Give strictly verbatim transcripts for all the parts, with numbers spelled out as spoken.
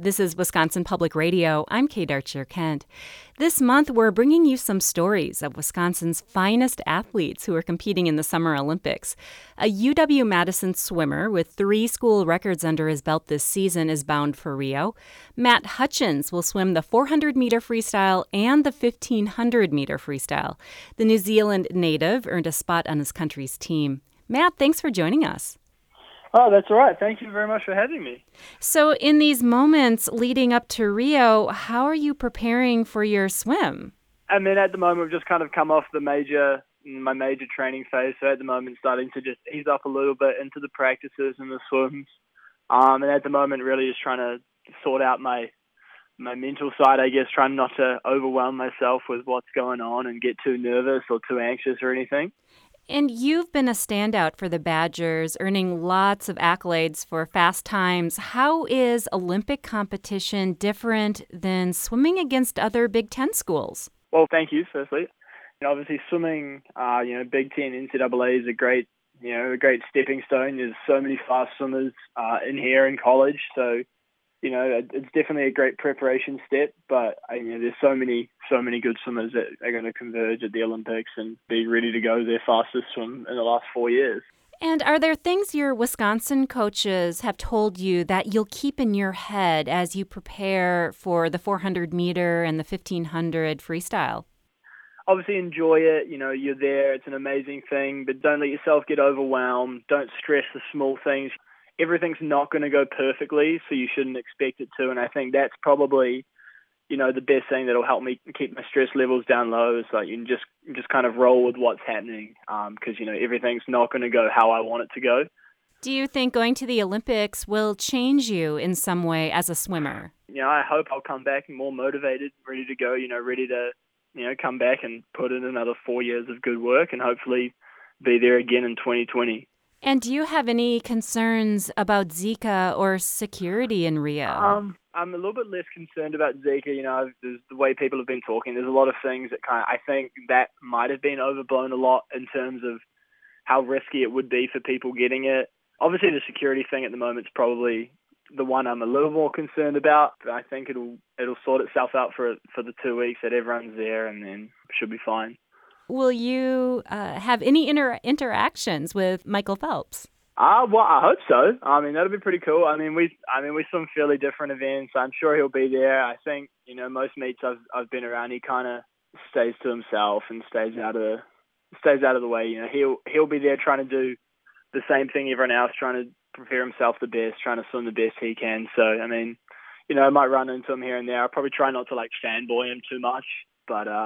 This is Wisconsin Public Radio. I'm Kate Archer-Kent. This month, we're bringing you some stories of Wisconsin's finest athletes who are competing in the Summer Olympics. A U W-Madison swimmer with three school records under his belt this season is bound for Rio. Matt Hutchins will swim the four hundred meter freestyle and the fifteen hundred meter freestyle. The New Zealand native earned a spot on his country's team. Matt, thanks for joining us. Oh, that's all right. Thank you very much for having me. So in these moments leading up to Rio, how are you preparing for your swim? I mean, at the moment, we've just kind of come off the major, my major training phase. So at the moment, starting to just ease up a little bit into the practices and the swims. Um, and at the moment, really just trying to sort out my my mental side, I guess, trying not to overwhelm myself with what's going on and get too nervous or too anxious or anything. And you've been a standout for the Badgers, earning lots of accolades for fast times. How is Olympic competition different than swimming against other Big Ten schools? Well, thank you, firstly. And obviously, swimming, uh, you know, Big Ten, N C double A is a great, you know, a great stepping stone. There's so many fast swimmers uh, in here in college, so you know, it's definitely a great preparation step, but you know, there's so many, so many good swimmers that are going to converge at the Olympics and be ready to go their fastest swim in the last four years. And are there things your Wisconsin coaches have told you that you'll keep in your head as you prepare for the four hundred meter and the fifteen hundred freestyle? Obviously enjoy it. You know, you're there. It's an amazing thing, but don't let yourself get overwhelmed. Don't stress the small things. Everything's not going to go perfectly, so you shouldn't expect it to. And I think that's probably, you know, the best thing that'll help me keep my stress levels down low is like you can just just kind of roll with what's happening because, um, you know, everything's not going to go how I want it to go. Do you think going to the Olympics will change you in some way as a swimmer? You know, I hope I'll come back more motivated, ready to go, you know, ready to, you know, come back and put in another four years of good work and hopefully be there again in twenty twenty. And do you have any concerns about Zika or security in Rio? Um, I'm a little bit less concerned about Zika. You know, there's the way people have been talking. There's a lot of things that kind of, I think that might have been overblown a lot in terms of how risky it would be for people getting it. Obviously, the security thing at the moment is probably the one I'm a little more concerned about. But I think it'll it'll sort itself out for for the two weeks that everyone's there, and then it should be fine. Will you uh, have any inter- interactions with Michael Phelps? Uh, well, I hope so. I mean, that'll be pretty cool. I mean, we, I mean, we swim fairly different events. I'm sure he'll be there. I think, you know, most meets I've I've been around, he kind of stays to himself and stays out of the stays out of the way. You know, he'll he'll be there trying to do the same thing everyone else, trying to prepare himself the best, trying to swim the best he can. So, I mean, you know, I might run into him here and there. I'll probably try not to like fanboy him too much, but uh.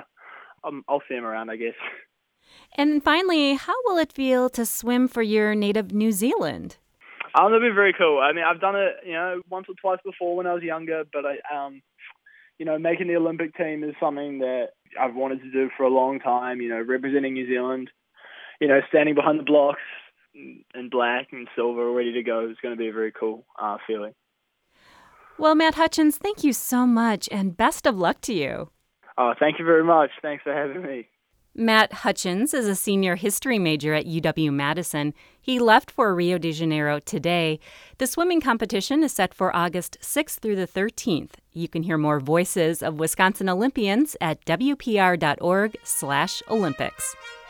I'll see him around, I guess. And finally, how will it feel to swim for your native New Zealand? Um, that'll be very cool. I mean, I've done it, you know, once or twice before when I was younger, but I, um, you know, making the Olympic team is something that I've wanted to do for a long time. You know, representing New Zealand, you know, standing behind the blocks in black and silver, ready to go. It's going to be a very cool uh, feeling. Well, Matt Hutchins, thank you so much, and best of luck to you. Oh, thank you very much. Thanks for having me. Matt Hutchins is a senior history major at U W-Madison. He left for Rio de Janeiro today. The swimming competition is set for August sixth through the thirteenth. You can hear more voices of Wisconsin Olympians at W P R dot org slash Olympics.